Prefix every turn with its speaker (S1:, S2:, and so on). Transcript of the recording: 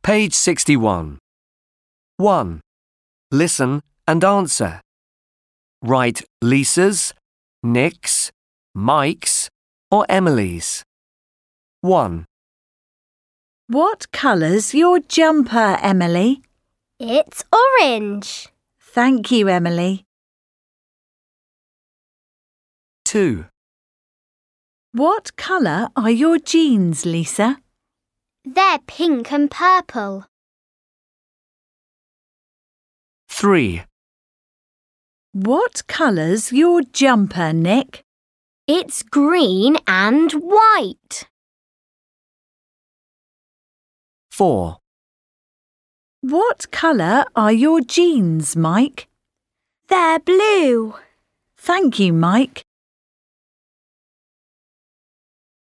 S1: Page 61. 1. Listen and answer. Write Lisa's, Nick's, Mike's or Emily's. 1.
S2: What colour's your jumper, Emily?
S3: It's orange.
S2: Thank you, Emily.
S1: 2.
S2: What colour are your jeans, Lisa?
S3: They're pink and purple.
S1: 3.
S2: What colour's your jumper, Nick?
S3: It's green and white.
S1: 4.
S2: What colour are your jeans, Mike?
S3: They're blue.
S2: Thank you, Mike.